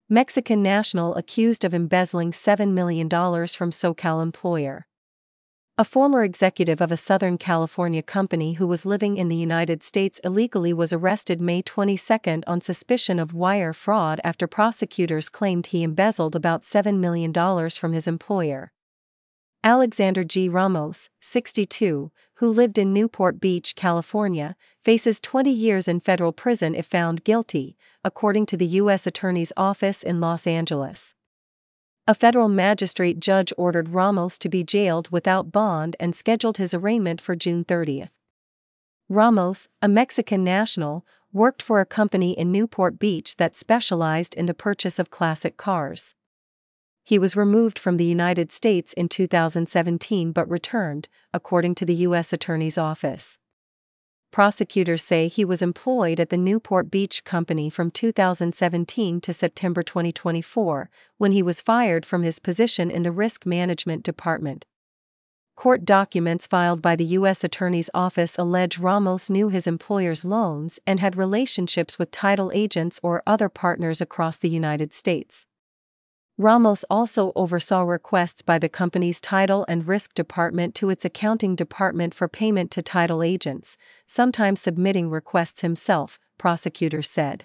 Mexican national accused of embezzling $7 million from SoCal employer. A former executive of a Southern California company who was living in the United States illegally was arrested May 22 on suspicion of wire fraud after prosecutors claimed he embezzled about $7 million from his employer. Alexander G. Ramos, 62, who lived in Newport Beach, California, faces 20 years in federal prison if found guilty, according to the U.S. Attorney's Office in Los Angeles. A federal magistrate judge ordered Ramos to be jailed without bond and scheduled his arraignment for June 30. Ramos, a Mexican national, worked for a company in Newport Beach that specialized in the purchase of classic cars. He was removed from the United States in 2017 but returned, according to the U.S. Attorney's Office. Prosecutors say he was employed at the Newport Beach company from 2017 to September 2024, when he was fired from his position in the risk management department. Court documents filed by the U.S. Attorney's Office allege Ramos knew his employer's loans and had relationships with title agents or other partners across the United States. Ramos also oversaw requests by the company's title and risk department to its accounting department for payment to title agents, sometimes submitting requests himself, prosecutors said.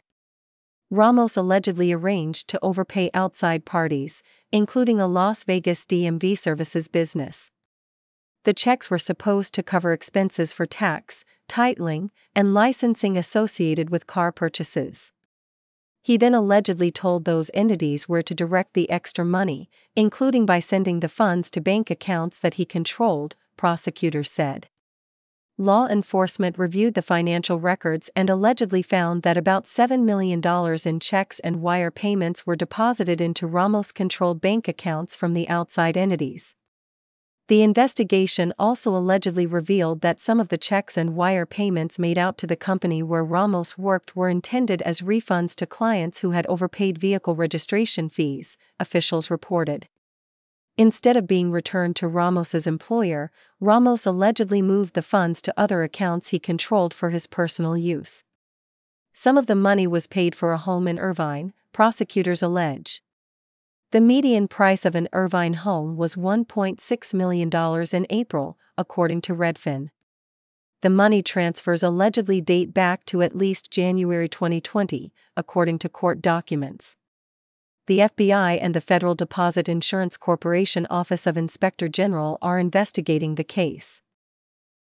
Ramos allegedly arranged to overpay outside parties, including a Las Vegas DMV services business. The checks were supposed to cover expenses for tax, titling, and licensing associated with car purchases. He then allegedly told those entities where to direct the extra money, including by sending the funds to bank accounts that he controlled, prosecutors said. Law enforcement reviewed the financial records and allegedly found that about $7 million in checks and wire payments were deposited into Ramos-controlled bank accounts from the outside entities. The investigation also allegedly revealed that some of the checks and wire payments made out to the company where Ramos worked were intended as refunds to clients who had overpaid vehicle registration fees, officials reported. Instead of being returned to Ramos's employer, Ramos allegedly moved the funds to other accounts he controlled for his personal use. Some of the money was paid for a home in Irvine, prosecutors allege. The median price of an Irvine home was $1.6 million in April, according to Redfin. The money transfers allegedly date back to at least January 2020, according to court documents. The FBI and the Federal Deposit Insurance Corporation Office of Inspector General are investigating the case.